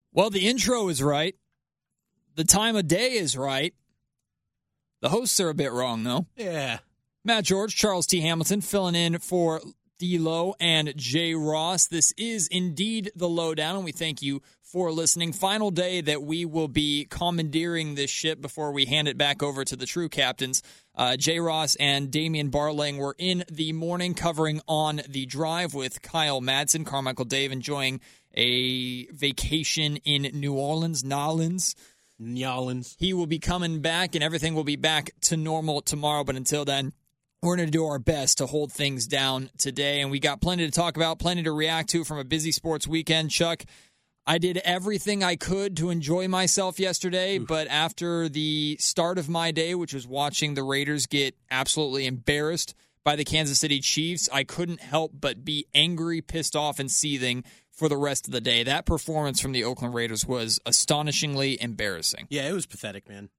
Well, the intro is right. The time of day is right. The hosts are a bit wrong, though. Yeah. Matt George, Charles T. Hamilton, filling in for D-Lo and Jay Ross. This is indeed The Lowdown, and we thank you for listening. Final day that we will be commandeering this ship before we hand it back over to the true captains. Jay Ross and Damian Barling were in the morning covering On the Drive with Kyle Madsen. Carmichael Dave enjoying a vacation in New Orleans, Nolans. He will be coming back, and everything will be back to normal tomorrow. But until then, we're going to do our best to hold things down today. And we got plenty to talk about, plenty to react to from a busy sports weekend. Chuck, I did everything I could to enjoy myself yesterday, but after the start of my day, which was watching the Raiders get absolutely embarrassed by the Kansas City Chiefs, I couldn't help but be angry, pissed off, and seething for the rest of the day. That performance from the Oakland Raiders was astonishingly embarrassing. Yeah, it was pathetic, man.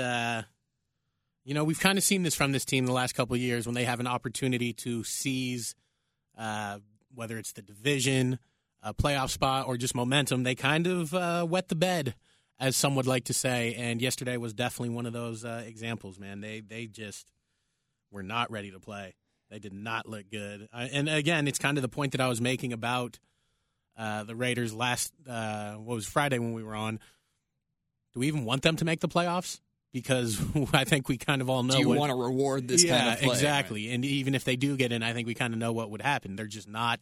We've kind of seen this from this team the last couple of years when they have an opportunity to seize, whether it's the division, a playoff spot, or just momentum. They kind of wet the bed, as some would like to say, and yesterday was definitely one of those examples, man. They just were not ready to play. They did not look good. And again, it's kind of the point that I was making about the Raiders last, Friday when we were on. Do we even want them to make the playoffs? Because I think we kind of all know. Do you want to reward this kind of play? Yeah, exactly. Right? And even if they do get in, I think we kind of know what would happen. They're just not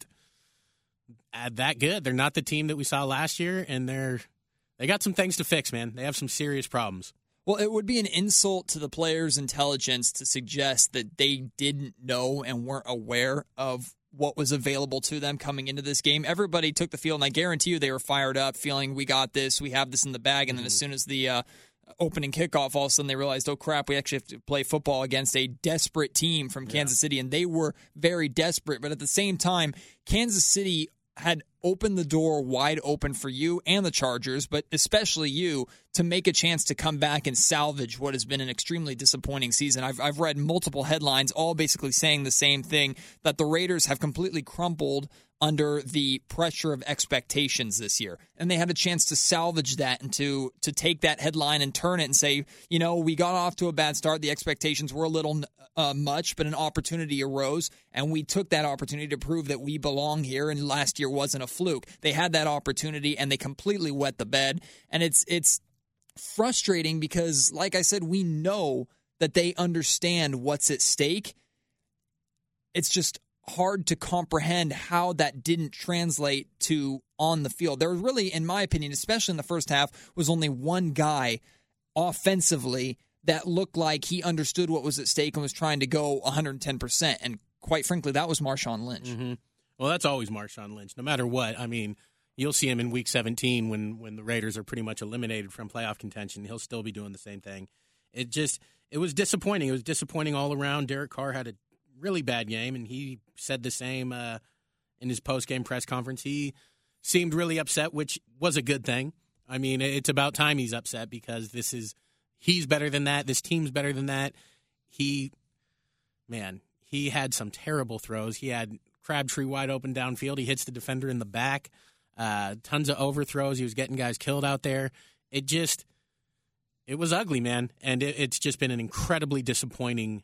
that good. They're not the team that we saw last year, and they got some things to fix, man. They have some serious problems. Well, it would be an insult to the players' intelligence to suggest that they didn't know and weren't aware of what was available to them coming into this game. Everybody took the field, and I guarantee you they were fired up, feeling we got this, we have this in the bag, and then as soon as the opening kickoff, all of a sudden they realized, oh crap, we actually have to play football against a desperate team from Kansas City, and they were very desperate. But at the same time, Kansas City had opened the door wide open for you and the Chargers, but especially you, to make a chance to come back and salvage what has been an extremely disappointing season. I've read multiple headlines all basically saying the same thing, that the Raiders have completely crumpled under the pressure of expectations this year. And they had a chance to salvage that and to take that headline and turn it and say, we got off to a bad start. The expectations were a little much, but an opportunity arose, and we took that opportunity to prove that we belong here, and last year wasn't a fluke. They had that opportunity, and they completely wet the bed. And it's frustrating because, like I said, we know that they understand what's at stake. It's just hard to comprehend how that didn't translate to on the field. There was really, in my opinion, especially in the first half, was only one guy offensively that looked like he understood what was at stake and was trying to go 110%. And quite frankly, that was Marshawn Lynch. Mm-hmm. Well, that's always Marshawn Lynch, no matter what. I mean, you'll see him in Week 17 when the Raiders are pretty much eliminated from playoff contention. He'll still be doing the same thing. It was disappointing. It was disappointing all around. Derek Carr had a really bad game, and he said the same in his post-game press conference. He seemed really upset, which was a good thing. I mean, it's about time he's upset because he's better than that. This team's better than that. He had some terrible throws. He had Crabtree wide open downfield. He hits the defender in the back. Tons of overthrows. He was getting guys killed out there. It was ugly, man. And it's just been an incredibly disappointing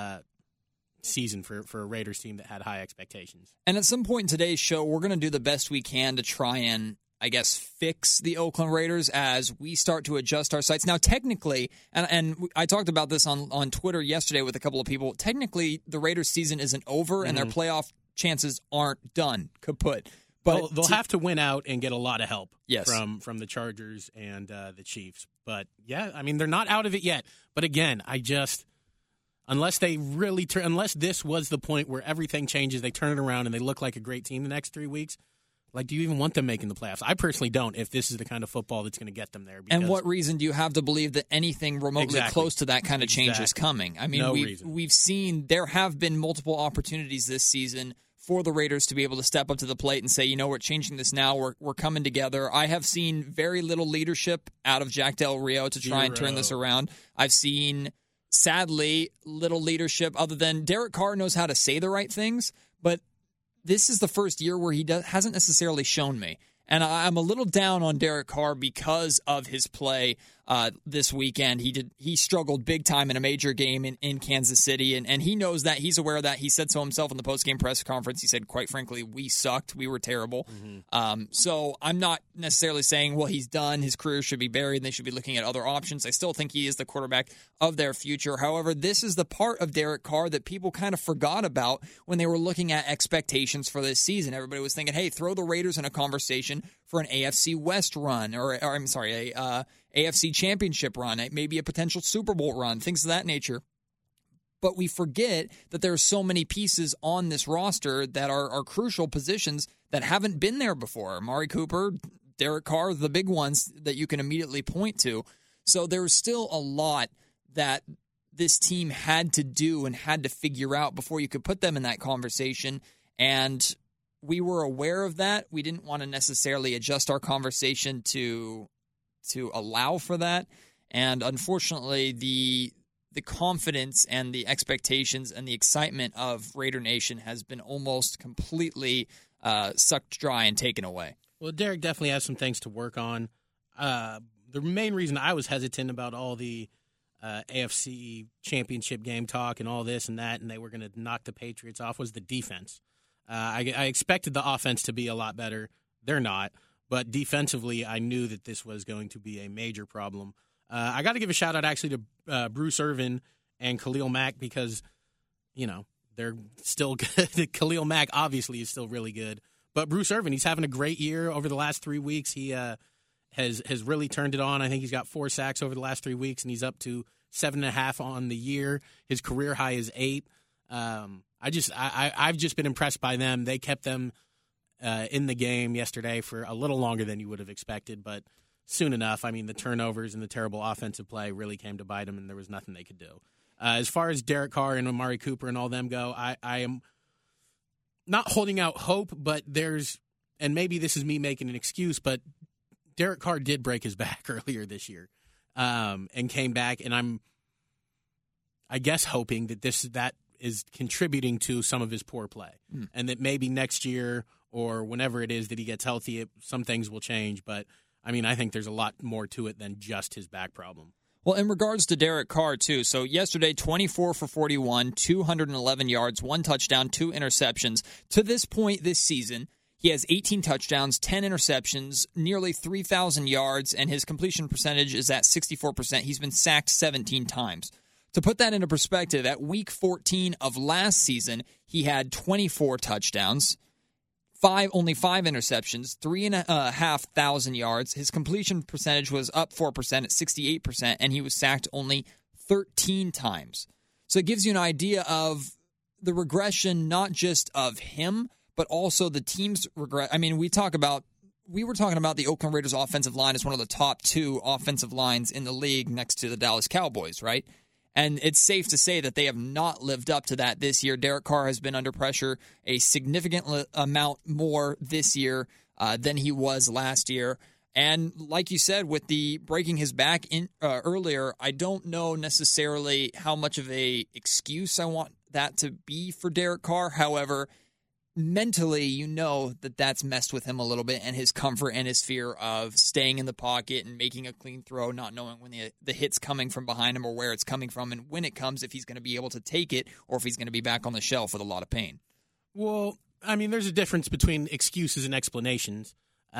season for a Raiders team that had high expectations. And at some point in today's show, we're going to do the best we can to try and, I guess, fix the Oakland Raiders as we start to adjust our sights. Now, technically, and I talked about this on Twitter yesterday with a couple of people, technically the Raiders season isn't over and their playoff chances aren't done, kaput. But they'll have to win out and get a lot of help from the Chargers and the Chiefs. But, yeah, I mean, they're not out of it yet. But, again, unless they really unless this was the point where everything changes, they turn it around and they look like a great team the next 3 weeks, do you even want them making the playoffs? I personally don't, if this is the kind of football that's going to get them there. And what reason do you have to believe that anything remotely close to that kind of change is coming? I mean, we've seen there have been multiple opportunities this season for the Raiders to be able to step up to the plate and say, we're changing this now. We're coming together. I have seen very little leadership out of Jack Del Rio to try and turn this around. I've seen, sadly, little leadership other than Derek Carr knows how to say the right things, but this is the first year where he hasn't necessarily shown me. And I'm a little down on Derek Carr because of his play this weekend. He struggled big time in a major game in Kansas City, and he knows that. He's aware of that. He said so himself in the postgame press conference. He said, quite frankly, we sucked. We were terrible. So I'm not necessarily saying, well, he's done. His career should be buried, and they should be looking at other options. I still think he is the quarterback of their future. However, this is the part of Derek Carr that people kind of forgot about when they were looking at expectations for this season. Everybody was thinking, hey, throw the Raiders in a conversation for an AFC West run, or I'm sorry, a AFC Championship run, maybe a potential Super Bowl run, things of that nature. But we forget that there are so many pieces on this roster that are crucial positions that haven't been there before. Amari Cooper, Derek Carr, the big ones that you can immediately point to. So there's still a lot that this team had to do and had to figure out before you could put them in that conversation. And we were aware of that. We didn't want to necessarily adjust our conversation to allow for that. And unfortunately, the confidence and the expectations and the excitement of Raider Nation has been almost completely sucked dry and taken away. Well, Derek definitely has some things to work on. The main reason I was hesitant about all the AFC Championship game talk and all this and that, and they were going to knock the Patriots off, was the defense. I expected the offense to be a lot better. They're not. But defensively, I knew that this was going to be a major problem. I got to give a shout-out, actually, to Bruce Irvin and Khalil Mack because, they're still good. Khalil Mack, obviously, is still really good. But Bruce Irvin, he's having a great year over the last 3 weeks. He has really turned it on. I think he's got 4 sacks over the last 3 weeks, and he's up to 7.5 on the year. His career high is 8. I've just been impressed by them. They kept them in the game yesterday for a little longer than you would have expected, but soon enough, the turnovers and the terrible offensive play really came to bite them, and there was nothing they could do. As far as Derek Carr and Amari Cooper and all them go, I am not holding out hope, but and maybe this is me making an excuse, but Derek Carr did break his back earlier this year and came back, and I'm, I guess, hoping that that is contributing to some of his poor play, and that maybe next year or whenever it is that he gets healthy, some things will change. But, I think there's a lot more to it than just his back problem. Well, in regards to Derek Carr, too, so yesterday, 24 for 41, 211 yards, 1 touchdown, 2 interceptions. To this point this season, he has 18 touchdowns, 10 interceptions, nearly 3,000 yards, and his completion percentage is at 64%. He's been sacked 17 times. To put that into perspective, at week 14 of last season, he had 24 touchdowns, only 5 interceptions, 3,500 yards. His completion percentage was up 4% at 68%, and he was sacked only 13 times. So it gives you an idea of the regression, not just of him, but also the team's regret. We were talking about the Oakland Raiders offensive line as one of the top 2 offensive lines in the league next to the Dallas Cowboys, right? And it's safe to say that they have not lived up to that this year. Derek Carr has been under pressure a significant amount more this year than he was last year. And like you said, with the breaking his back earlier, I don't know necessarily how much of a excuse I want that to be for Derek Carr. However, mentally, that's messed with him a little bit, and his comfort and his fear of staying in the pocket and making a clean throw, not knowing when the hit's coming from behind him or where it's coming from, and when it comes, if he's going to be able to take it or if he's going to be back on the shelf with a lot of pain. Well, there's a difference between excuses and explanations.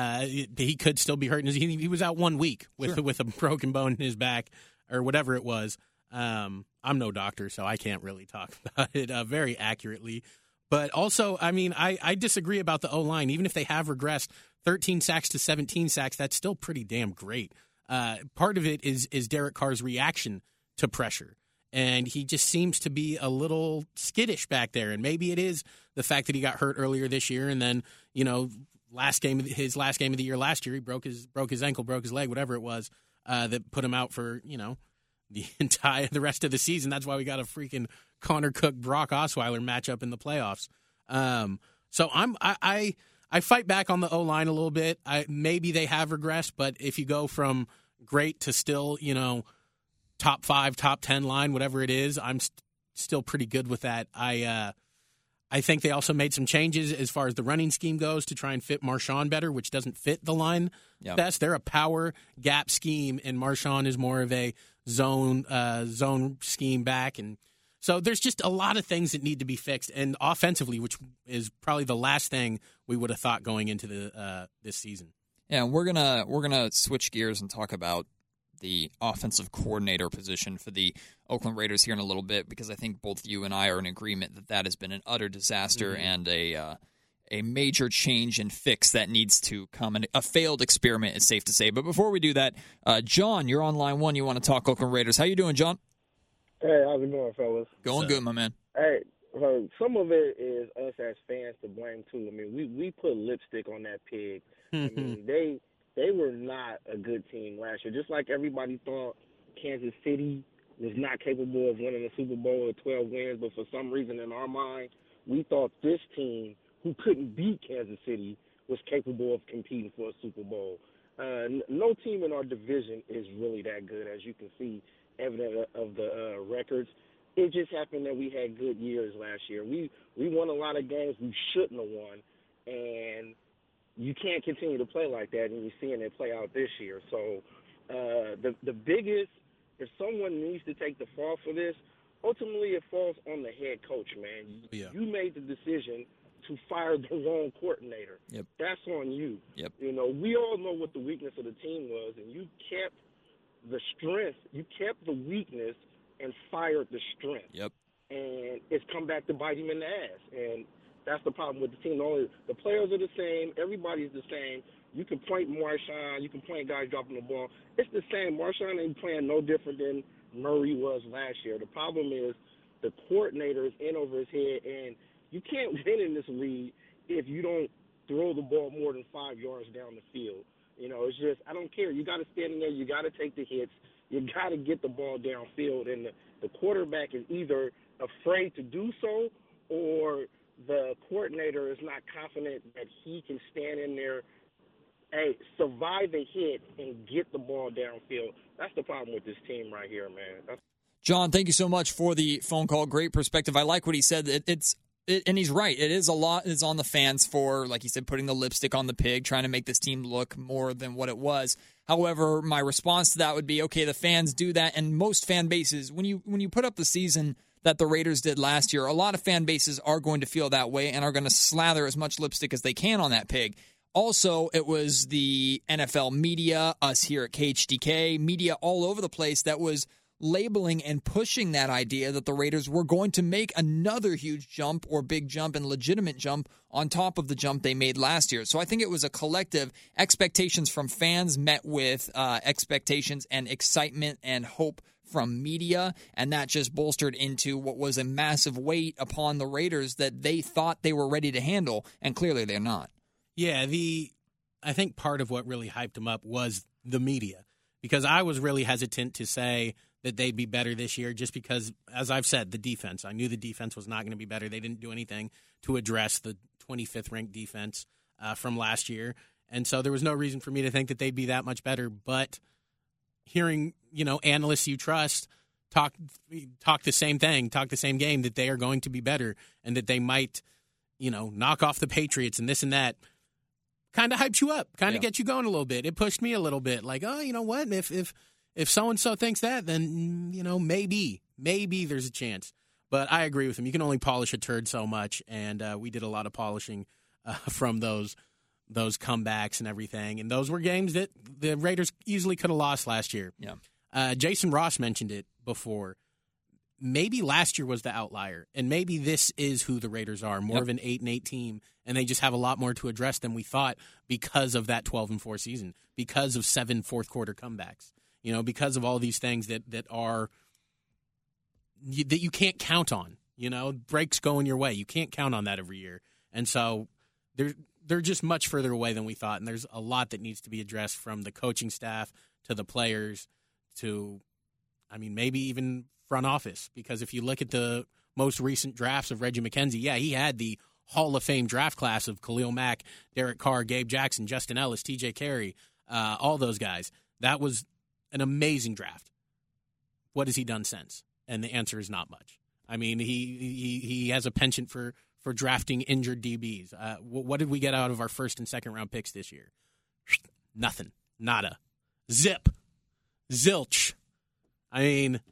He could still be hurt. He was out 1 week with a broken bone in his back or whatever it was. I'm no doctor, so I can't really talk about it very accurately. But also, I disagree about the O-line. Even if they have regressed 13 sacks to 17 sacks, that's still pretty damn great. Part of it is Derek Carr's reaction to pressure. And he just seems to be a little skittish back there. And maybe it is the fact that he got hurt earlier this year. And then, his last game of the year last year, he broke his ankle, broke his leg, whatever it was, that put him out for, the rest of the season. That's why we got a freaking Connor Cook, Brock Osweiler matchup in the playoffs. So I fight back on the O-line a little bit. Maybe they have regressed, but if you go from great to still, top 5, top 10 line, whatever it is, I'm still pretty good with that. I think they also made some changes as far as the running scheme goes to try and fit Marshawn better, which doesn't fit the line best. They're a power gap scheme, and Marshawn is more of a zone scheme back. And so there's just a lot of things that need to be fixed. And offensively, which is probably the last thing we would have thought going into this season. Yeah, we're gonna switch gears and talk about the offensive coordinator position for the Oakland Raiders here in a little bit, because I think both you and I are in agreement that has been an utter disaster and a major change and fix that needs to come. And a failed experiment, is safe to say. But before we do that, John, you're on line one. You want to talk Oakland Raiders. How you doing, John? Hey, how's it going, fellas? Going good, my man. Hey, some of it is us as fans to blame, too. I mean, we put lipstick on that pig. I mean, they were not a good team last year. Just like everybody thought Kansas City was not capable of winning a Super Bowl or 12 wins, but for some reason in our mind, we thought this team, who couldn't beat Kansas City, was capable of competing for a Super Bowl. No team in our division is really that good, as you can see, evident of the records. It just happened that we had good years last year. We won a lot of games we shouldn't have won, and you can't continue to play like that, and you're seeing it play out this year. So the biggest, if someone needs to take the fall for this, ultimately it falls on the head coach, man. Yeah. You made the decision to fire the wrong coordinator. Yep. That's on you. Yep. You know, we all know what the weakness of the team was, and you kept the strength, you kept the weakness and fired the strength. Yep. And it's come back to bite him in the ass. And that's the problem with the team. The players are the same. Everybody's the same. You can point Marshawn. You can point guys dropping the ball. It's the same. Marshawn ain't playing no different than Murray was last year. The problem is the coordinator is in over his head, and you can't win in this league if you don't throw the ball more than 5 yards down the field. You know, it's just, I don't care. You got to stand in there. You got to take the hits. You got to get the ball downfield. And the quarterback is either afraid to do so, or the coordinator is not confident that he can stand in there, survive a hit, and get the ball downfield. That's the problem with this team right here, man. John, thank you so much for the phone call. Great perspective. I like what he said. And he's right. It is a lot is on the fans for, like he said, putting the lipstick on the pig, trying to make this team look more than what it was. However, my response to that would be, okay, the fans do that, and most fan bases, when you put up the season that the Raiders did last year, a lot of fan bases are going to feel that way and are going to slather as much lipstick as they can on that pig. Also, it was the NFL media, us here at KHDK, media all over the place that was labeling and pushing that idea that the Raiders were going to make another huge jump or big jump and legitimate jump on top of the jump they made last year. So I think it was a collective expectations from fans met with expectations and excitement and hope from media, and that just bolstered into what was a massive weight upon the Raiders that they thought they were ready to handle, and clearly they're not. Yeah, I think part of what really hyped them up was the media, because I was really hesitant to say that they'd be better this year just because, as I've said, the defense. I knew the defense was not going to be better. They didn't do anything to address the 25th ranked defense from last year, and so there was no reason for me to think that they'd be that much better. But hearing, analysts you trust talk the same thing, talk the same game, that they are going to be better and that they might, knock off the Patriots and this and that, kind of hypes you up, kind of gets you going a little bit. It pushed me a little bit, like, oh, you know what? If so-and-so thinks that, then, maybe there's a chance. But I agree with him. You can only polish a turd so much, and we did a lot of polishing from those comebacks and everything. And those were games that the Raiders easily could have lost last year. Yeah. Jason Ross mentioned it before. Maybe last year was the outlier, and maybe this is who the Raiders are, more of an 8-8 team, and they just have a lot more to address than we thought because of that 12-4 season, because of 7 fourth-quarter comebacks. Because of all these things that you can't count on. Breaks going your way. You can't count on that every year. And so they're just much further away than we thought, and there's a lot that needs to be addressed, from the coaching staff to the players to, maybe even front office. Because if you look at the most recent drafts of Reggie McKenzie, he had the Hall of Fame draft class of Khalil Mack, Derek Carr, Gabe Jackson, Justin Ellis, TJ Carey, all those guys. That was an amazing draft. What has he done since? And the answer is not much. He has a penchant for for drafting injured DBs. What did we get out of our first and second round picks this year? Nothing. Nada. Zip. Zilch. I mean,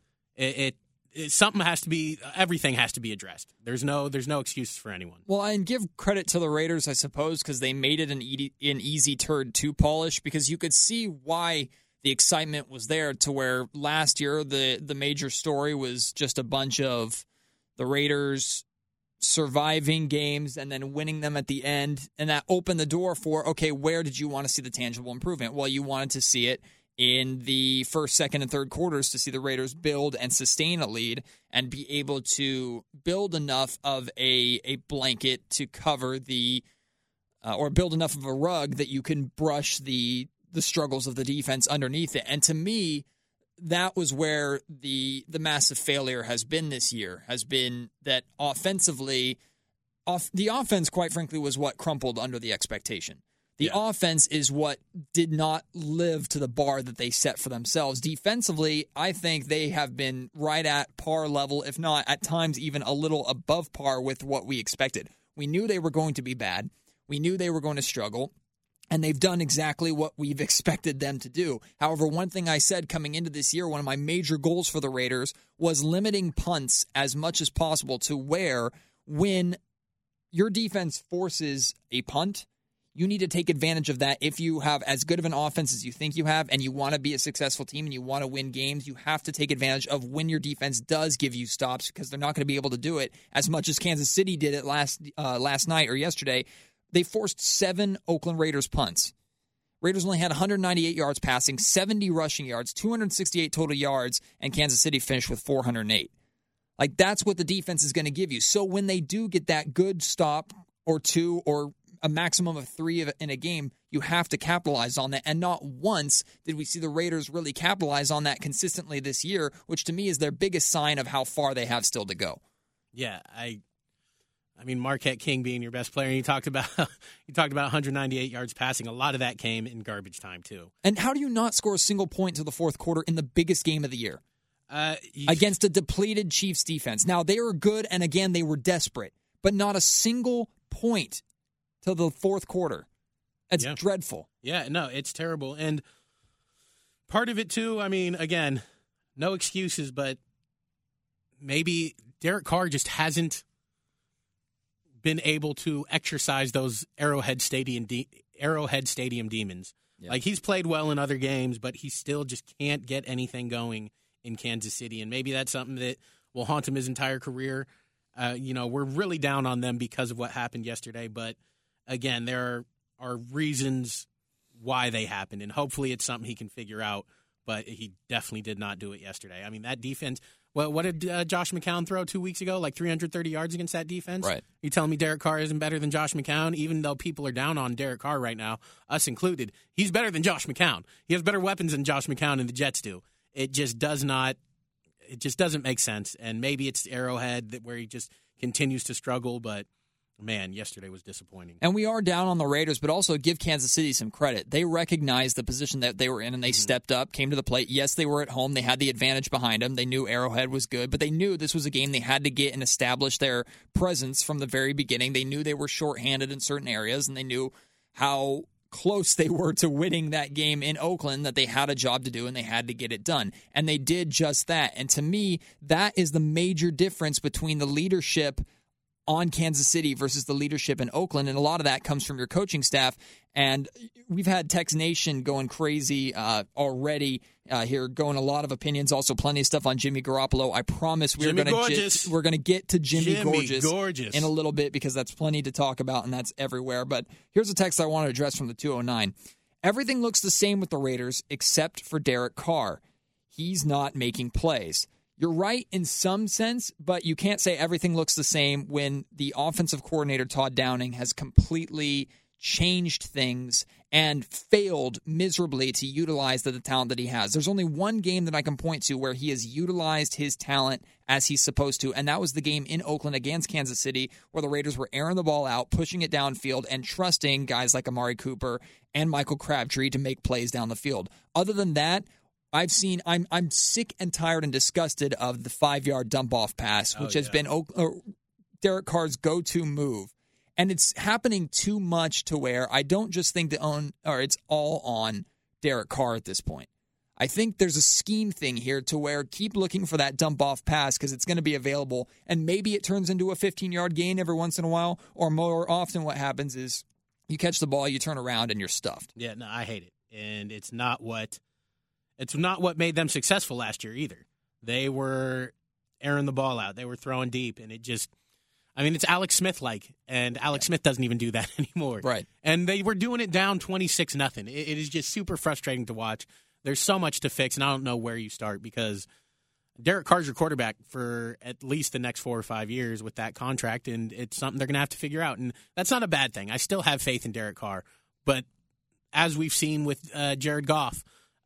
something has to be. Everything has to be addressed. There's no excuses for anyone. Well, and give credit to the Raiders, I suppose, because they made it an easy turd to polish, because you could see why the excitement was there, to where last year the major story was just a bunch of the Raiders surviving games and then winning them at the end, and that opened the door for, okay, where did you want to see the tangible improvement? Well, you wanted to see it in the first, second, and third quarters, to see the Raiders build and sustain a lead and be able to build enough of a blanket to cover the or build enough of a rug that you can brush the struggles of the defense underneath it. And to me, that was where the massive failure has been this year, has been that offensively, the offense, quite frankly, was what crumpled under the expectation. The offense is what did not live to the bar that they set for themselves. Defensively, I think they have been right at par level, if not at times even a little above par with what we expected. We knew they were going to be bad. We knew they were going to struggle. And they've done exactly what we've expected them to do. However, one thing I said coming into this year, one of my major goals for the Raiders was limiting punts as much as possible, to where when your defense forces a punt, you need to take advantage of that. If you have as good of an offense as you think you have, and you want to be a successful team and you want to win games, you have to take advantage of when your defense does give you stops, because they're not going to be able to do it as much as Kansas City did it last night or yesterday. They forced 7 Oakland Raiders punts. Raiders only had 198 yards passing, 70 rushing yards, 268 total yards, and Kansas City finished with 408. Like, that's what the defense is going to give you. So when they do get that good stop or two or a maximum of 3 in a game, you have to capitalize on that. And not once did we see the Raiders really capitalize on that consistently this year, which to me is their biggest sign of how far they have still to go. Yeah, I mean, Marquette King being your best player, and you talked about 198 yards passing. A lot of that came in garbage time too. And how do you not score a single point to the fourth quarter in the biggest game of the year against a depleted Chiefs defense? Now, they were good, and again, they were desperate, but not a single point to the fourth quarter. That's dreadful. Yeah, no, it's terrible. And part of it too, I mean, again, no excuses, but maybe Derek Carr just hasn't been able to exercise those Arrowhead Stadium demons. Yeah. Like, he's played well in other games, but he still just can't get anything going in Kansas City, and maybe that's something that will haunt him his entire career. We're really down on them because of what happened yesterday, but again, there are reasons why they happened, and hopefully it's something he can figure out, but he definitely did not do it yesterday. I mean, that defense, what did Josh McCown throw 2 weeks ago? Like 330 yards against that defense? Right. You telling me Derek Carr isn't better than Josh McCown? Even though people are down on Derek Carr right now, us included, he's better than Josh McCown. He has better weapons than Josh McCown and the Jets do. It just doesn't make sense. And maybe it's Arrowhead where he just continues to struggle, but man, yesterday was disappointing. And we are down on the Raiders, but also give Kansas City some credit. They recognized the position that they were in, and they stepped up, came to the plate. Yes, they were at home. They had the advantage behind them. They knew Arrowhead was good, but they knew this was a game they had to get and establish their presence from the very beginning. They knew they were shorthanded in certain areas, and they knew how close they were to winning that game in Oakland, that they had a job to do and they had to get it done. And they did just that. And to me, that is the major difference between the leadership on Kansas City versus the leadership in Oakland, and a lot of that comes from your coaching staff. And we've had Tex Nation going crazy already here, going a lot of opinions. Also, plenty of stuff on Jimmy Garoppolo. I promise we're going to get to Jimmy Gorgeous in a little bit, because that's plenty to talk about, and that's everywhere. But here's a text I want to address from the 209. Everything looks the same with the Raiders except for Derek Carr. He's not making plays. You're right in some sense, but you can't say everything looks the same when the offensive coordinator, Todd Downing, has completely changed things and failed miserably to utilize the talent that he has. There's only one game that I can point to where he has utilized his talent as he's supposed to, and that was the game in Oakland against Kansas City, where the Raiders were airing the ball out, pushing it downfield, and trusting guys like Amari Cooper and Michael Crabtree to make plays down the field. Other than that, I'm sick and tired and disgusted of the 5-yard dump-off pass, which has been Derek Carr's go-to move. And it's happening too much to where I don't just think it's all on Derek Carr at this point. I think there's a scheme thing here to where keep looking for that dump-off pass because it's going to be available, and maybe it turns into a 15-yard gain every once in a while, or more often what happens is you catch the ball, you turn around, and you're stuffed. Yeah, no, I hate it. And it's not what made them successful last year either. They were airing the ball out. They were throwing deep, and it's Alex Smith-like, and Alex Smith doesn't even do that anymore. Right. And they were doing it down 26-0. It is just super frustrating to watch. There's so much to fix, and I don't know where you start because Derek Carr's your quarterback for at least the next 4 or 5 years with that contract, and it's something they're going to have to figure out. And that's not a bad thing. I still have faith in Derek Carr. But as we've seen with Jared Goff,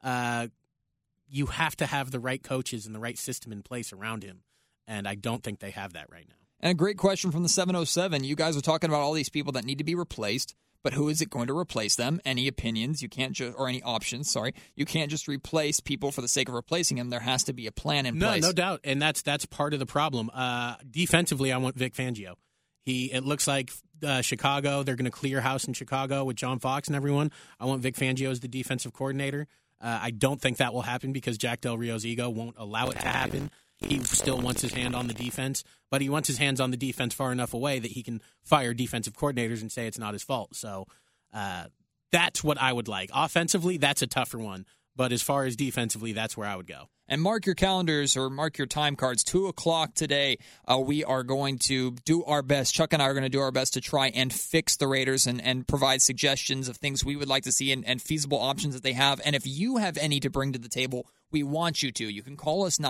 you have to have the right coaches and the right system in place around him, and I don't think they have that right now. And a great question from the 707. You guys are talking about all these people that need to be replaced. But who is it going to replace them? Any opinions? You can't or any options, sorry. You can't just replace people for the sake of replacing them. There has to be a plan in place. No doubt. And that's part of the problem. Defensively, I want Vic Fangio. It looks like Chicago, they're going to clear house in Chicago with John Fox and everyone. I want Vic Fangio as the defensive coordinator. I don't think that will happen because Jack Del Rio's ego won't allow it to happen. He still wants his hand on the defense, but he wants his hands on the defense far enough away that he can fire defensive coordinators and say it's not his fault. So that's what I would like. Offensively, that's a tougher one. But as far as defensively, that's where I would go. And mark your calendars or mark your time cards. 2 o'clock today, we are going to do our best. Chuck and I are going to do our best to try and fix the Raiders and provide suggestions of things we would like to see and feasible options that they have. And if you have any to bring to the table, we want you to. You can call us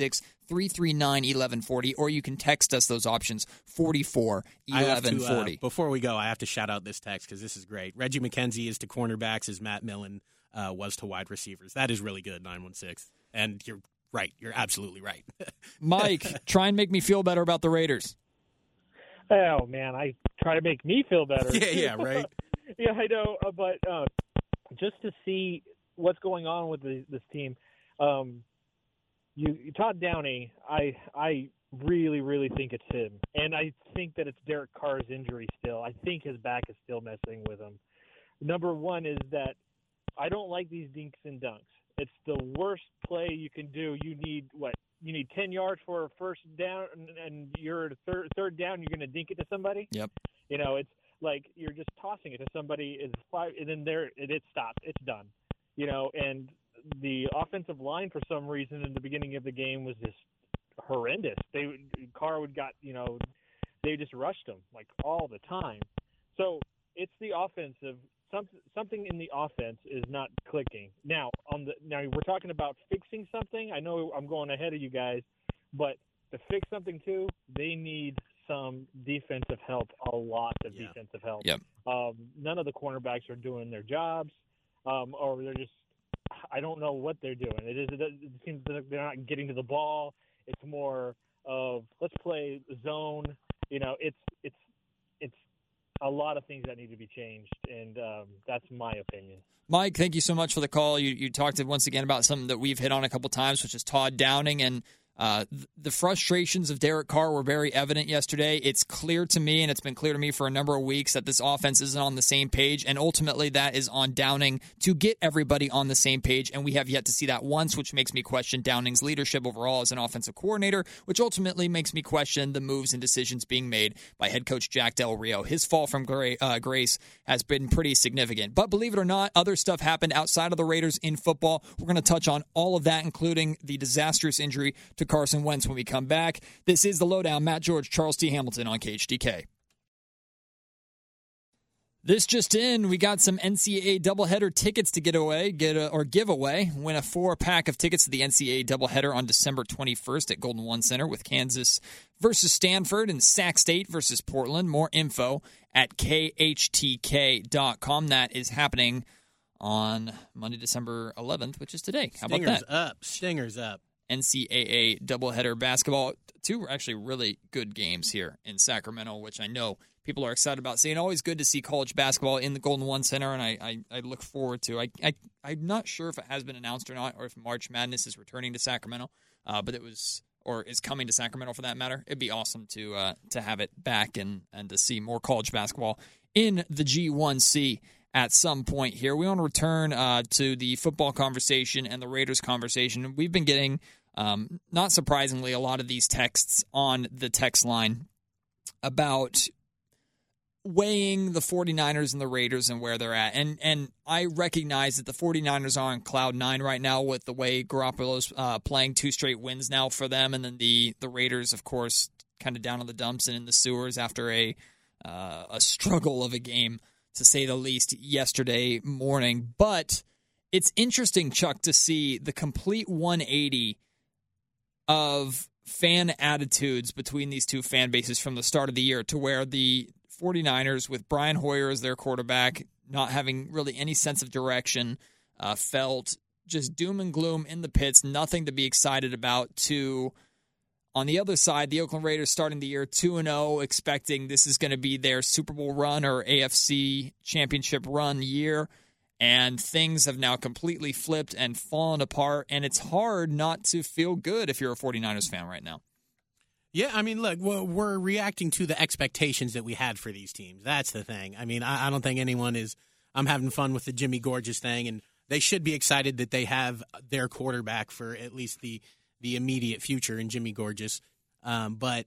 916-339-1140, or you can text us those options, 44-1140. Before we go, I have to shout out this text because this is great. Reggie McKenzie is to cornerbacks as Matt Millen was to wide receivers. That is really good, 916. And you're right. You're absolutely right. Mike, try and make me feel better about the Raiders. Oh, man, I try to make me feel better. Yeah, right. Yeah, I know. But just to see what's going on with this team, Todd Downing, I really, really think it's him. And I think that it's Derek Carr's injury still. I think his back is still messing with him. Number one is that I don't like these dinks and dunks. It's the worst play you can do. You need 10 yards for a first down, and you're at a third down. You're going to dink it to somebody. Yep. It's like you're just tossing it to somebody. It's 5, and then it stops. It's done. And the offensive line for some reason in the beginning of the game was just horrendous. Carr they just rushed him like all the time. So it's the offensive. Something in the offense is not clicking. Now we're talking about fixing something. I know I'm going ahead of you guys, but to fix something too, they need some defensive help, a lot of defensive help. Yep. None of the cornerbacks are doing their jobs, or they're just, I don't know what they're doing. It seems that they're not getting to the ball. It's more of let's play zone. It's a lot of things that need to be changed, and that's my opinion. Mike, thank you so much for the call. You talked once again about something that we've hit on a couple times, which is Todd Downing, and the frustrations of Derek Carr were very evident yesterday. It's clear to me, and it's been clear to me for a number of weeks, that this offense isn't on the same page, and ultimately that is on Downing to get everybody on the same page, and we have yet to see that once, which makes me question Downing's leadership overall as an offensive coordinator, which ultimately makes me question the moves and decisions being made by head coach Jack Del Rio. His fall from grace has been pretty significant, but believe it or not, other stuff happened outside of the Raiders in football. We're going to touch on all of that, including the disastrous injury to Carson Wentz when we come back. This is The Lowdown. Matt George, Charles T. Hamilton on KHDK. This just in, we got some NCAA doubleheader tickets to give away. Win a 4-pack of tickets to the NCAA doubleheader on December 21st at Golden One Center with Kansas versus Stanford and Sac State versus Portland. More info at KHTK.com. That is happening on Monday, December 11th, which is today. How about that? Stingers up. NCAA doubleheader basketball. 2 actually really good games here in Sacramento, which I know people are excited about seeing. Always good to see college basketball in the Golden One Center, and I look forward to. I'm not sure if it has been announced or not, or if March Madness is returning to Sacramento, but it was, or is coming to Sacramento for that matter. It'd be awesome to have it back and to see more college basketball in the G1C at some point here. We want to return to the football conversation and the Raiders conversation. We've been getting, not surprisingly, a lot of these texts on the text line about weighing the 49ers and the Raiders and where they're at. And I recognize that the 49ers are on cloud nine right now with the way Garoppolo's playing 2 straight wins now for them. And then the Raiders, of course, kind of down in the dumps and in the sewers after a struggle of a game, to say the least, yesterday morning. But it's interesting, Chuck, to see the complete 180 of fan attitudes between these two fan bases from the start of the year, to where the 49ers, with Brian Hoyer as their quarterback, not having really any sense of direction, felt just doom and gloom in the pits, nothing to be excited about, to, on the other side, the Oakland Raiders starting the year 2-0, expecting this is going to be their Super Bowl run or AFC championship run year, and things have now completely flipped and fallen apart, and it's hard not to feel good if you're a 49ers fan right now. Yeah, I mean, look, we're reacting to the expectations that we had for these teams. That's the thing. I mean, I don't think anyone is – I'm having fun with the Jimmy Gorgeous thing, and they should be excited that they have their quarterback for at least the immediate future in Jimmy Gorgeous. But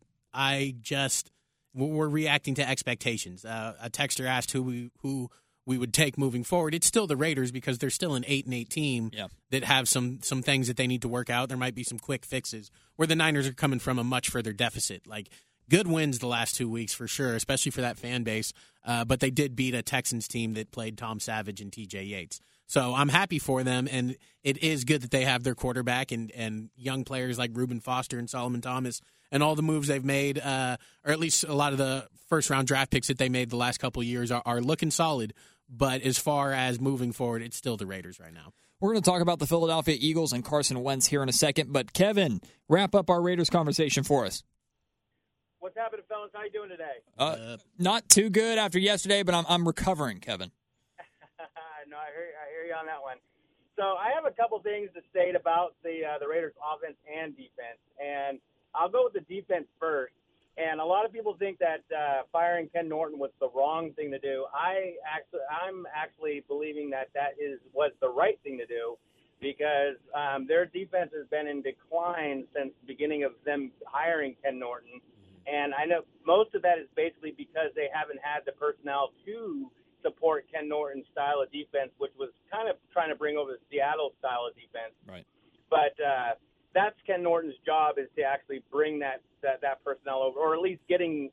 we're reacting to expectations. A texter asked who we would take moving forward. It's still the Raiders, because they're still an 8-8 team that have some things that they need to work out. There might be some quick fixes, where the Niners are coming from a much further deficit. Like, good wins the last 2 weeks for sure, especially for that fan base. But they did beat a Texans team that played Tom Savage and TJ Yates. So I'm happy for them, and it is good that they have their quarterback and young players like Reuben Foster and Solomon Thomas, and all the moves they've made, or at least a lot of the first-round draft picks that they made the last couple of years are looking solid. But as far as moving forward, it's still the Raiders right now. We're going to talk about the Philadelphia Eagles and Carson Wentz here in a second. But, Kevin, wrap up our Raiders conversation for us. What's happening, fellas? How you doing today? Not too good after yesterday, but I'm recovering, Kevin. No, I hear you on that one. So I have a couple things to state about the Raiders' offense and defense, and I'll go with the defense first. And a lot of people think that firing Ken Norton was the wrong thing to do. I'm actually believing that was the right thing to do, because their defense has been in decline since the beginning of them hiring Ken Norton. And I know most of that is basically because they haven't had the personnel to support Ken Norton's style of defense, which was kind of trying to bring over the Seattle style of defense. Right. But that's Ken Norton's job, is to actually bring that personnel over, or at least getting,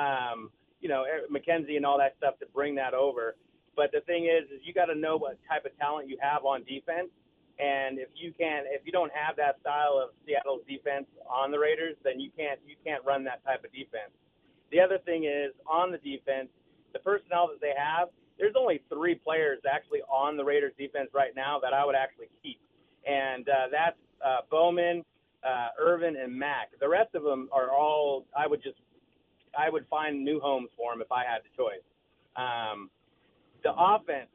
McKenzie and all that stuff to bring that over. But the thing is you got to know what type of talent you have on defense. And if you don't have that style of Seattle's defense on the Raiders, then you can't run that type of defense. The other thing is, on the defense, the personnel that they have, there's only 3 players actually on the Raiders defense right now that I would actually keep. And that's Bowman, Irvin, and Mack. The rest of them are all, I would find new homes for them if I had the choice. The offense,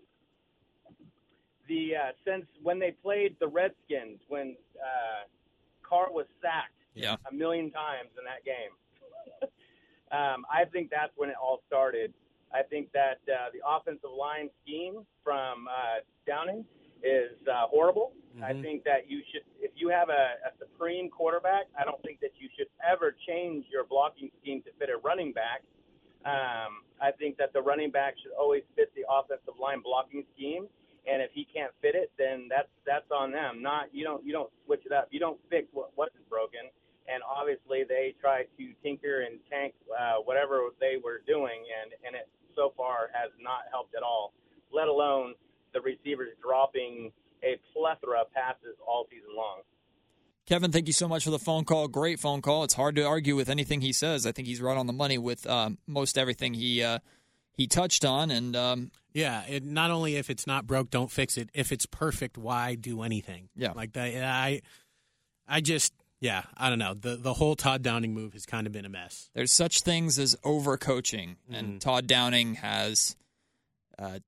since when they played the Redskins, when Carr was sacked a million times in that game, I think that's when it all started. I think that the offensive line scheme from Downing is horrible. Mm-hmm. I think that you should, if you have a supreme quarterback, I don't think that you should ever change your blocking scheme to fit a running back. I think that the running back should always fit the offensive line blocking scheme, and if he can't fit it, then that's on them. You don't switch it up. You don't fix what is broken. And obviously they tried to tinker and tank whatever they were doing, and it so far has not helped at all, let alone the receivers dropping a plethora of passes all season long. Kevin, thank you so much for the phone call. Great phone call. It's hard to argue with anything he says. I think he's right on the money with most everything he touched on. And not only if it's not broke, don't fix it. If it's perfect, why do anything? Yeah, like that. I don't know. The whole Todd Downing move has kind of been a mess. There's such things as overcoaching, and Todd Downing has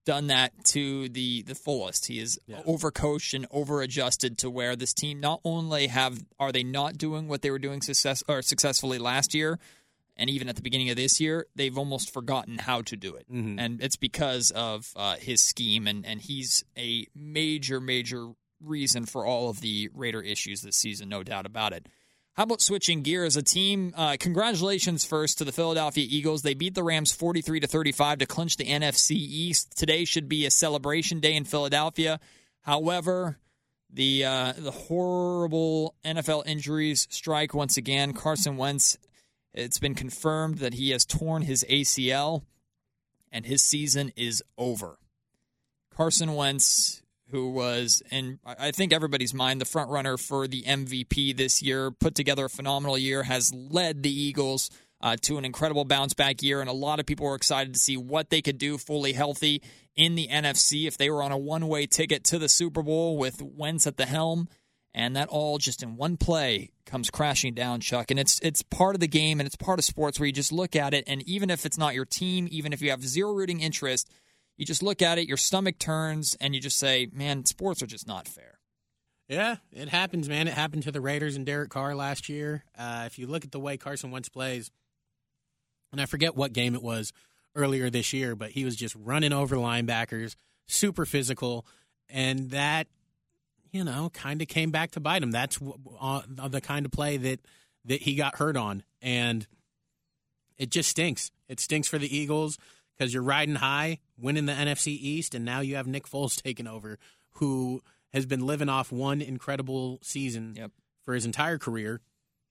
done that to the fullest. He is overcoached and overadjusted to where this team not only are they not doing what they were doing successfully last year, and even at the beginning of this year, they've almost forgotten how to do it. Mm-hmm. And it's because of his scheme, and he's a major, major reason for all of the Raider issues this season, no doubt about it. How about switching gears? A team, congratulations first to the Philadelphia Eagles. They beat the Rams 43-35 to clinch the NFC East. Today should be a celebration day in Philadelphia. However, the horrible NFL injuries strike once again. Carson Wentz, it's been confirmed that he has torn his ACL, and his season is over. Carson Wentz, who was, in I think everybody's mind, the front runner for the MVP this year, put together a phenomenal year, has led the Eagles to an incredible bounce-back year, and a lot of people were excited to see what they could do fully healthy in the NFC if they were on a one-way ticket to the Super Bowl with Wentz at the helm, and that all just in one play comes crashing down, Chuck. And it's part of the game, and it's part of sports where you just look at it, and even if it's not your team, even if you have zero rooting interest, you just look at it, your stomach turns, and you just say, man, sports are just not fair. Yeah, it happens, man. It happened to the Raiders and Derek Carr last year. If you look at the way Carson Wentz plays, and I forget what game it was earlier this year, but he was just running over linebackers, super physical, and that, kind of came back to bite him. That's the kind of play that he got hurt on, and it just stinks. It stinks for the Eagles, because you're riding high, winning the NFC East, and now you have Nick Foles taking over, who has been living off one incredible season for his entire career.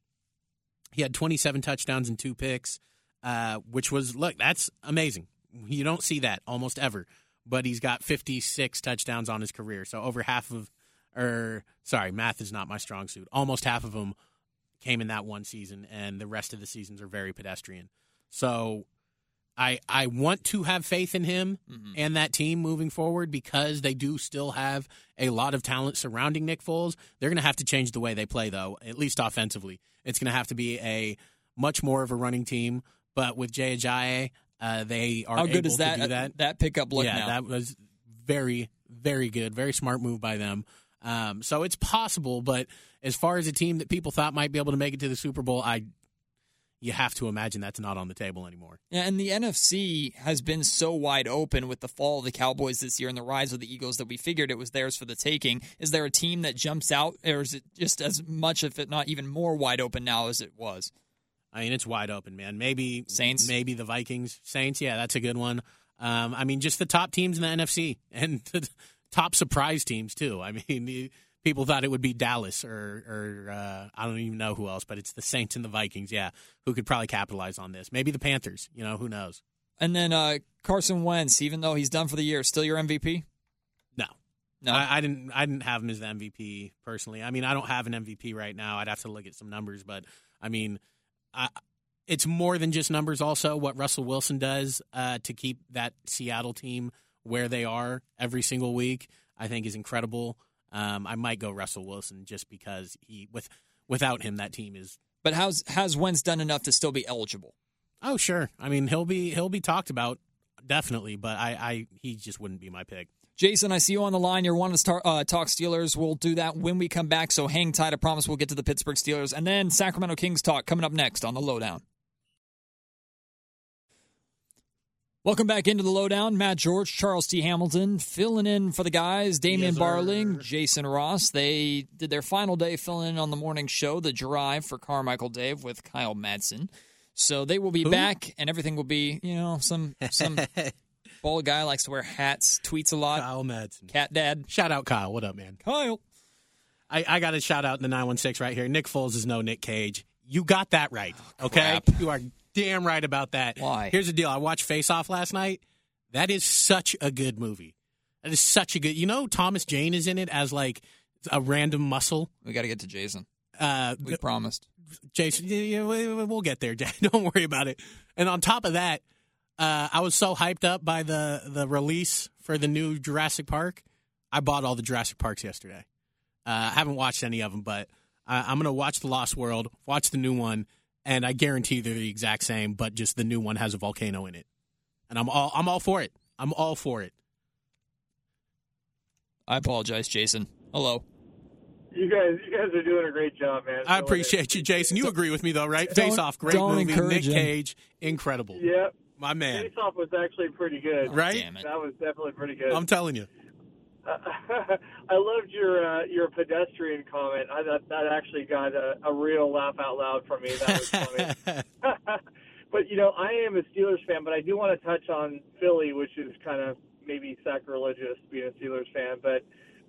He had 27 touchdowns and 2 picks, which was, that's amazing. You don't see that almost ever. But he's got 56 touchdowns on his career, so over half of math is not my strong suit. Almost half of them came in that one season, and the rest of the seasons are very pedestrian. So I want to have faith in him and that team moving forward, because they do still have a lot of talent surrounding Nick Foles. They're going to have to change the way they play, though, at least offensively. It's going to have to be a much more of a running team. But with Jay Ajayi, they are able to do that. That pickup look now? Yeah, that was very, very good. Very smart move by them. So it's possible, but as far as a team that people thought might be able to make it to the Super Bowl, you have to imagine that's not on the table anymore. Yeah, and the NFC has been so wide open with the fall of the Cowboys this year and the rise of the Eagles that we figured it was theirs for the taking. Is there a team that jumps out, or is it just as much, if it not even more wide open now as it was? I mean, it's wide open, man. Maybe Saints, maybe the Vikings. Saints, yeah, that's a good one. Just the top teams in the NFC and the top surprise teams, too. I mean, people thought it would be Dallas or I don't even know who else, but it's the Saints and the Vikings, who could probably capitalize on this. Maybe the Panthers, who knows. And then Carson Wentz, even though he's done for the year, still your MVP? No. I didn't have him as the MVP personally. I mean, I don't have an MVP right now. I'd have to look at some numbers, but I mean, it's more than just numbers also. What Russell Wilson does to keep that Seattle team where they are every single week, I think is incredible. I might go Russell Wilson just because without him, that team is. But has Wentz done enough to still be eligible? Oh, sure. I mean, he'll be talked about definitely, but he just wouldn't be my pick. Jason, I see you on the line. You're wanting to talk Steelers. We'll do that when we come back, so hang tight. I promise we'll get to the Pittsburgh Steelers. And then Sacramento Kings talk coming up next on The Lowdown. Welcome back into The Lowdown. Matt George, Charles T. Hamilton, filling in for the guys. Damian Barling, Jason Ross. They did their final day filling in on the morning show, The Drive, for Carmichael Dave with Kyle Madsen. So they will be back, and everything will be, some bald guy likes to wear hats, tweets a lot. Kyle Madsen. Cat Dad. Shout out Kyle. What up, man? Kyle. I got to shout out the 916 right here. Nick Foles is no Nick Cage. You got that right, okay? Crap. You are damn right about that. Why? Here's the deal. I watched Face Off last night. That is such a good movie. That is such a good... Thomas Jane is in it as, like, a random muscle. We got to get to Jason. We promised. Jason, we'll get there. Don't worry about it. And on top of that, I was so hyped up by the release for the new Jurassic Park. I bought all the Jurassic Parks yesterday. I haven't watched any of them, but I'm going to watch The Lost World, watch the new one, and I guarantee they're the exact same, but just the new one has a volcano in it. And I'm all for it. I'm all for it. I apologize, Jason. Hello. You guys are doing a great job, man. I appreciate you, Jason. You agree with me, though, right? Face Off, great movie. Nick Cage, incredible. Yep. My man. Face Off was actually pretty good. Right? Damn it. That was definitely pretty good. I'm telling you. I loved your pedestrian comment. I thought that actually got a real laugh out loud from me. That was funny. But, I am a Steelers fan, but I do want to touch on Philly, which is kind of maybe sacrilegious being a Steelers fan. But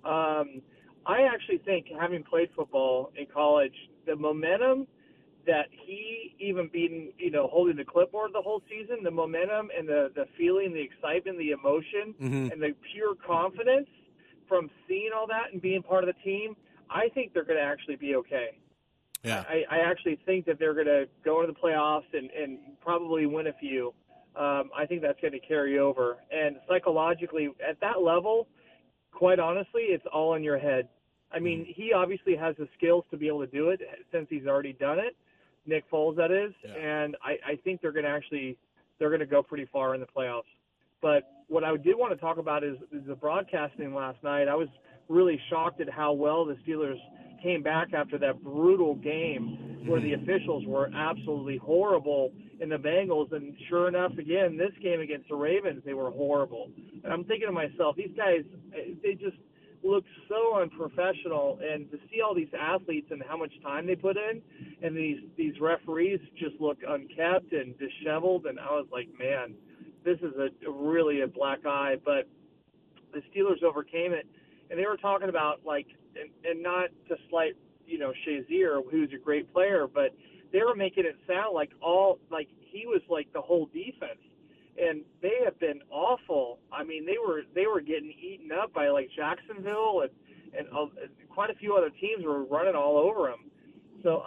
I actually think, having played football in college, the momentum that he even being, holding the clipboard the whole season, the momentum and the feeling, the excitement, the emotion, and the pure confidence from seeing all that and being part of the team, I think they're going to actually be okay. Yeah. I actually think that they're going to go into the playoffs and probably win a few. I think that's going to carry over. And psychologically, at that level, quite honestly, it's all in your head. I mean, he obviously has the skills to be able to do it since he's already done it. Nick Foles, that is. Yeah. And I think they're going to go pretty far in the playoffs. But what I did want to talk about is the broadcasting last night. I was really shocked at how well the Steelers came back after that brutal game where the officials were absolutely horrible in the Bengals. And sure enough, again, this game against the Ravens, they were horrible. And I'm thinking to myself, these guys, they just look so unprofessional. And to see all these athletes and how much time they put in, and these referees just look unkept and disheveled. And I was like, man, this is really a black eye. But the Steelers overcame it. And they were talking about, and not to slight, Shazier, who's a great player, but they were making it sound like he was like the whole defense. And they have been awful. I mean, they were getting eaten up by Jacksonville and quite a few other teams were running all over them. So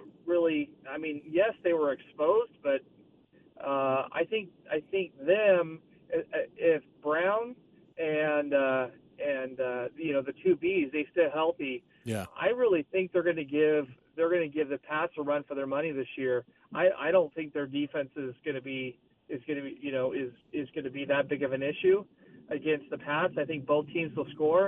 yes, they were exposed, but I think them, if Brown and the two Bs, they stay healthy. Yeah. I really think they're going to give the Pats a run for their money this year. I don't think their defense is going to be that big of an issue against the Pats. I think both teams will score.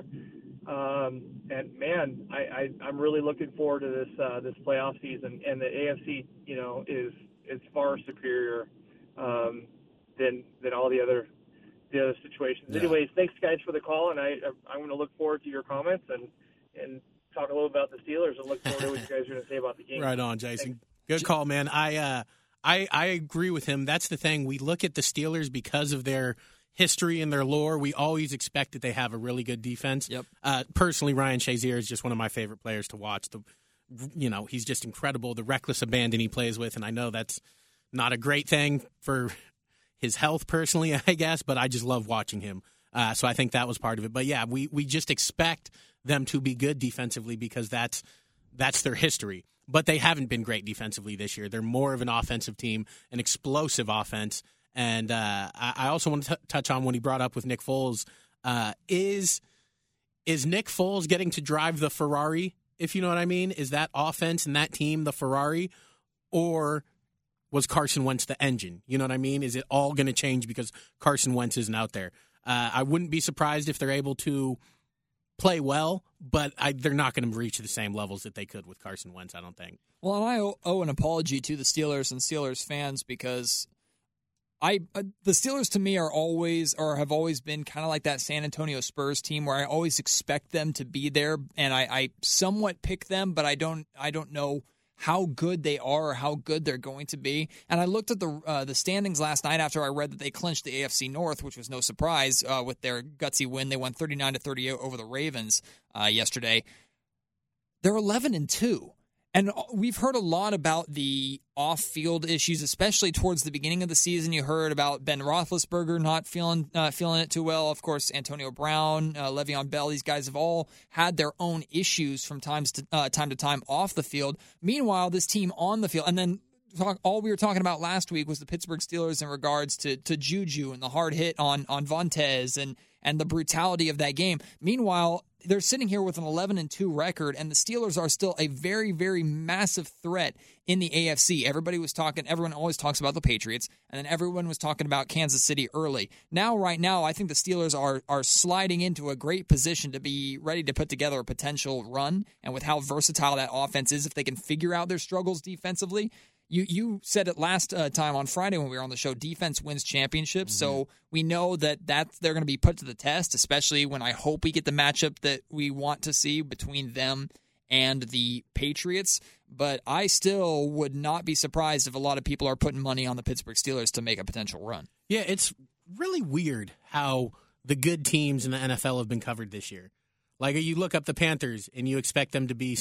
And man, I'm really looking forward to this playoff season. And the AFC, is far superior than all the other situations. Yeah. Anyways, thanks guys for the call, and I'm going to look forward to your comments and talk a little about the Steelers and look forward to what you guys are going to say about the game. Right on, Jason. Thanks. Good call, man. I agree with him. That's the thing. We look at the Steelers because of their history and their lore. We always expect that they have a really good defense. Yep. Personally, Ryan Shazier is just one of my favorite players to watch. He's just incredible. The reckless abandon he plays with, and I know that's not a great thing for his health personally, I guess, but I just love watching him. So I think that was part of it. But yeah, we just expect them to be good defensively because that's their history. But they haven't been great defensively this year. They're more of an offensive team, an explosive offense. And I also want to touch on what he brought up with Nick Foles. Is Nick Foles getting to drive the Ferrari, if you know what I mean? Is that offense and that team the Ferrari? Or was Carson Wentz the engine? You know what I mean? Is it all going to change because Carson Wentz isn't out there? I wouldn't be surprised if they're able to play well, but they're not going to reach the same levels that they could with Carson Wentz, I don't think. Well, and I owe an apology to the Steelers and Steelers fans because the Steelers to me have always been kind of like that San Antonio Spurs team where I always expect them to be there, and I somewhat pick them, but I don't know how good they are or how good they're going to be. And I looked at the standings last night after I read that they clinched the AFC North, which was no surprise with their gutsy win. They won 39-38 over the Ravens yesterday. They're 11-2. And we've heard a lot about the off-field issues, especially towards the beginning of the season. You heard about Ben Roethlisberger not feeling it too well. Of course, Antonio Brown, Le'Veon Bell, these guys have all had their own issues from time to time off the field. Meanwhile, this team on the field, and then all we were talking about last week was the Pittsburgh Steelers in regards to Juju and the hard hit on Vontaze and and the brutality of that game. Meanwhile, they're sitting here with an 11-2 record, and the Steelers are still a very, very massive threat in the AFC. Everyone always talks about the Patriots, and then everyone was talking about Kansas City early. Right now, I think the Steelers are sliding into a great position to be ready to put together a potential run, and with how versatile that offense is, if they can figure out their struggles defensively. You said it last time on Friday when we were on the show, defense wins championships. Mm-hmm. So we know that they're going to be put to the test, especially when I hope we get the matchup that we want to see between them and the Patriots. But I still would not be surprised if a lot of people are putting money on the Pittsburgh Steelers to make a potential run. Yeah, it's really weird how the good teams in the NFL have been covered this year. Like, you look up the Panthers and you expect them to be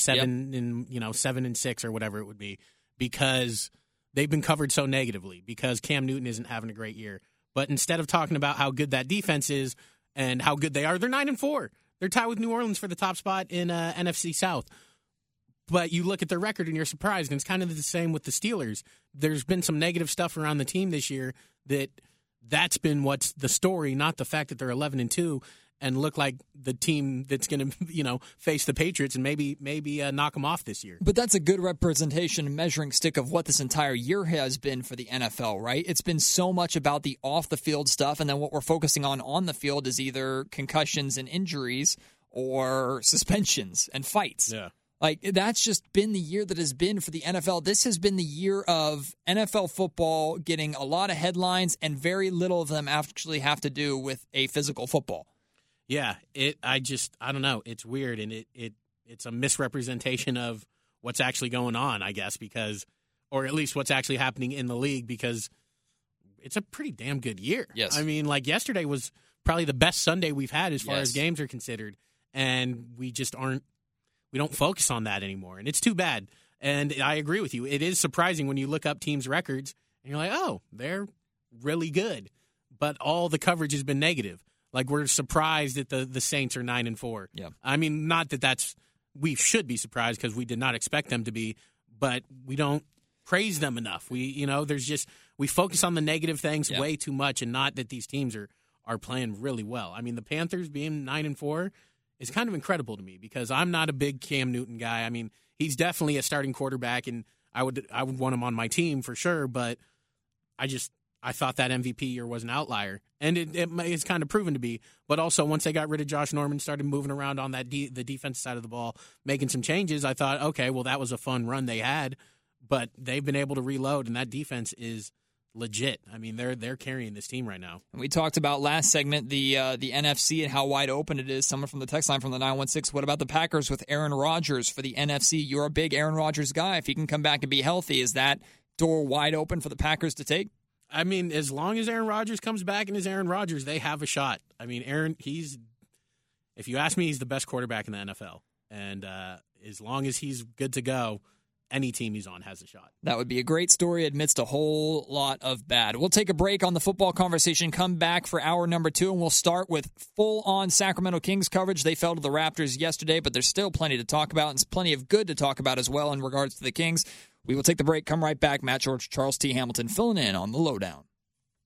7-6 or whatever it would be, because they've been covered so negatively, because Cam Newton isn't having a great year. But instead of talking about how good that defense is and how good they are, they're 9-4. They're tied with New Orleans for the top spot in NFC South. But you look at their record and you're surprised, and it's kind of the same with the Steelers. There's been some negative stuff around the team this year that's been what's the story, not the fact that they're 11-2 and look like the team that's going to, face the Patriots and maybe knock them off this year. But that's a good representation and measuring stick of what this entire year has been for the NFL, right? It's been so much about the off-the-field stuff, and then what we're focusing on the field is either concussions and injuries or suspensions and fights. Yeah. Like, that's just been the year that has been for the NFL. This has been the year of NFL football getting a lot of headlines, and very little of them actually have to do with a physical football. Yeah, I don't know. It's weird, and it's a misrepresentation of what's actually going on, I guess, or at least what's actually happening in the league, because it's a pretty damn good year. Yes. I mean, like, yesterday was probably the best Sunday we've had as far as games are considered, and we don't focus on that anymore, and it's too bad. And I agree with you. It is surprising when you look up teams' records, and you're like, oh, they're really good, but all the coverage has been negative. Like, we're surprised that the Saints are 9-4. Yeah. I mean, not that we should be surprised, because we did not expect them to be, but we don't praise them enough. We focus on the negative things way too much, and not that these teams are playing really well. I mean, the Panthers being 9-4 is kind of incredible to me, because I'm not a big Cam Newton guy. I mean, he's definitely a starting quarterback, and I would want him on my team for sure, but I thought that MVP year was an outlier, and it's kind of proven to be. But also, once they got rid of Josh Norman, started moving around on that the defense side of the ball, making some changes, I thought, okay, well, that was a fun run they had. But they've been able to reload, and that defense is legit. I mean, they're carrying this team right now. And we talked about last segment the NFC and how wide open it is. Someone from the text line from the 916, what about the Packers with Aaron Rodgers for the NFC? You're a big Aaron Rodgers guy. If he can come back and be healthy, is that door wide open for the Packers to take? I mean, as long as Aaron Rodgers comes back and is Aaron Rodgers, they have a shot. I mean, if you ask me, he's the best quarterback in the NFL. And as long as he's good to go, any team he's on has a shot. That would be a great story amidst a whole lot of bad. We'll take a break on the football conversation, come back for hour number 2, and we'll start with full-on Sacramento Kings coverage. They fell to the Raptors yesterday, but there's still plenty to talk about, and plenty of good to talk about as well in regards to the Kings. We will take the break, come right back. Matt George, Charles T. Hamilton filling in on The Lowdown.